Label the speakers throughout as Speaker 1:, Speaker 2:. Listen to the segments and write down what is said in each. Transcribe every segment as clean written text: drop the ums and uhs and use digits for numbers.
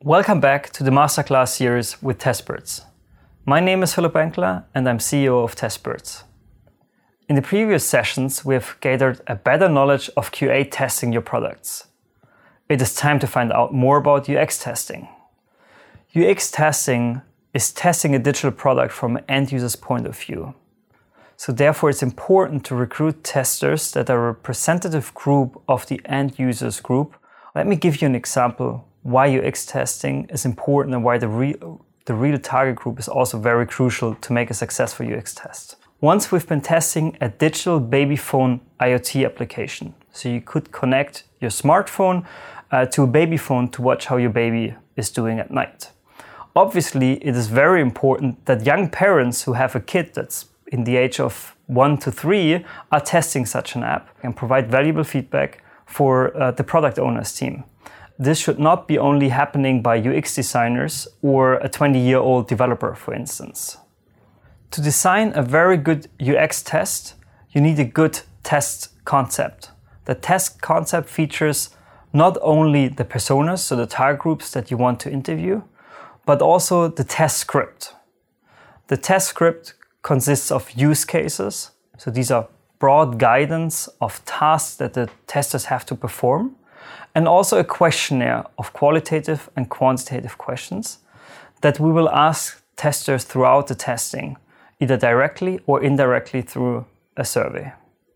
Speaker 1: Welcome back to the Masterclass series with TestBirds. My name is Philipp Enkler and I'm CEO of TestBirds. In the previous sessions, we have gathered a better knowledge of QA testing your products. It is time to find out more about UX testing. UX testing is testing a digital product from an end user's point of view. So therefore, it's important to recruit testers that are a representative group of the end users group. Let me give you an example why UX testing is important and why the real target group is also very crucial to make a successful UX test. Once we've been testing a digital baby phone IoT application. So you could connect your smartphone to a baby phone to watch how your baby is doing at night. Obviously, it is very important that young parents who have a kid that's in the age of 1 to 3 are testing such an app and provide valuable feedback for the product owner's team. This should not be only happening by UX designers or a 20-year-old developer, for instance. To design a very good UX test, you need a good test concept. The test concept features not only the personas, so the target groups that you want to interview, but also the test script. The test script consists of use cases. So these are broad guidance of tasks that the testers have to perform, and also a questionnaire of qualitative and quantitative questions that we will ask testers throughout the testing, either directly or indirectly through a survey.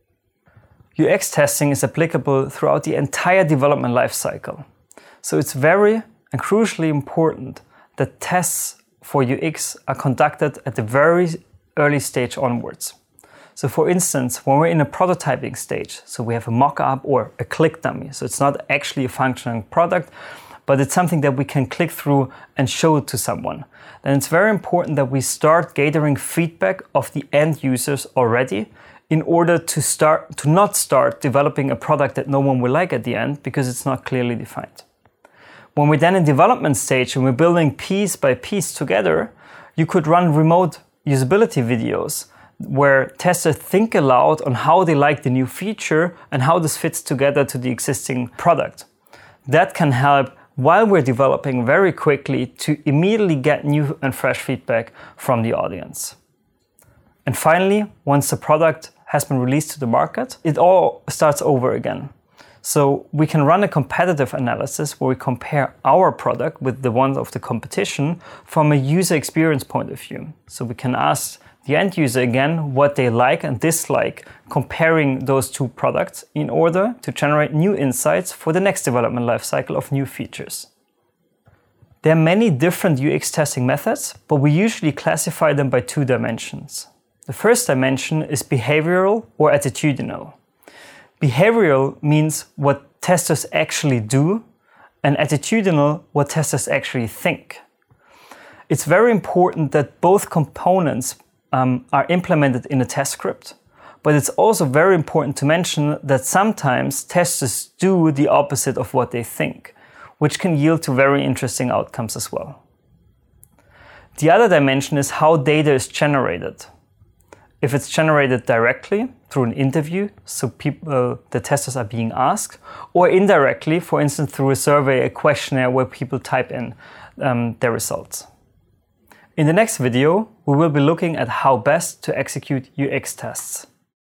Speaker 1: UX testing is applicable throughout the entire development lifecycle. So it's very and crucially important that tests for UX are conducted at the very early stage onwards. So for instance, when we're in a prototyping stage, so we have a mock-up or a click dummy, so it's not actually a functioning product, but it's something that we can click through and show to someone. Then it's very important that we start gathering feedback of the end users already in order to not start developing a product that no one will like at the end because it's not clearly defined. When we're then in development stage and we're building piece by piece together, you could run remote usability videos where testers think aloud on how they like the new feature and how this fits together to the existing product. That can help while we're developing very quickly to immediately get new and fresh feedback from the audience. And finally, once the product has been released to the market, it all starts over again. So we can run a competitive analysis where we compare our product with the ones of the competition from a user experience point of view. So we can ask the end user again what they like and dislike, comparing those two products in order to generate new insights for the next development lifecycle of new features. There are many different UX testing methods, but we usually classify them by 2 dimensions. The first dimension is behavioral or attitudinal. Behavioral means what testers actually do, and attitudinal, what testers actually think. It's very important that both components are implemented in a test script, but it's also very important to mention that sometimes testers do the opposite of what they think, which can yield to very interesting outcomes as well. The other dimension is how data is generated. If it's generated directly through an interview, so the testers are being asked, or indirectly, for instance, through a survey, a questionnaire where people type in their results. In the next video, we will be looking at how best to execute UX tests.